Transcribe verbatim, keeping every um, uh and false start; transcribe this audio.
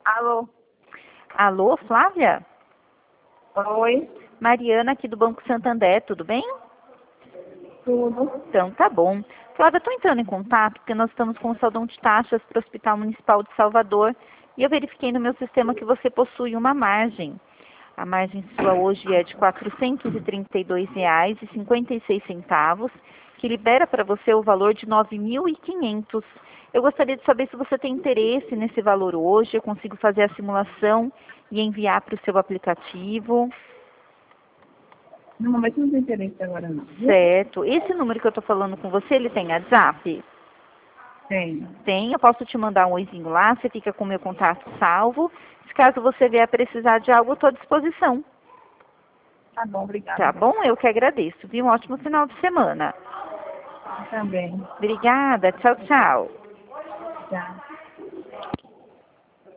Alô? Alô, Flávia? Oi? Mariana aqui do Banco Santander, tudo bem? Tudo? Então, tá bom. Flávia, estou entrando em contato porque nós estamos com o saldão de taxas para o Hospital Municipal de Salvador e eu verifiquei no meu sistema que você possui uma margem. A margem sua hoje é de quatrocentos e trinta e dois reais e cinquenta e seis centavos, que libera para você o valor de nove mil e quinhentos. Eu gostaria de saber se você tem interesse nesse valor hoje. Eu consigo fazer a simulação e enviar para o seu aplicativo. No momento não tem interesse agora não. Certo. Esse número que eu estou falando com você, ele tem WhatsApp? Tem. Tem, eu posso te mandar um oizinho lá, você fica com o meu contato salvo. Se caso você vier a precisar de algo, eu estou à disposição. Tá bom, obrigada. Tá bom? Eu que agradeço. Viu? Um ótimo final de semana. Também. Obrigada. Tchau, tchau. Tchau.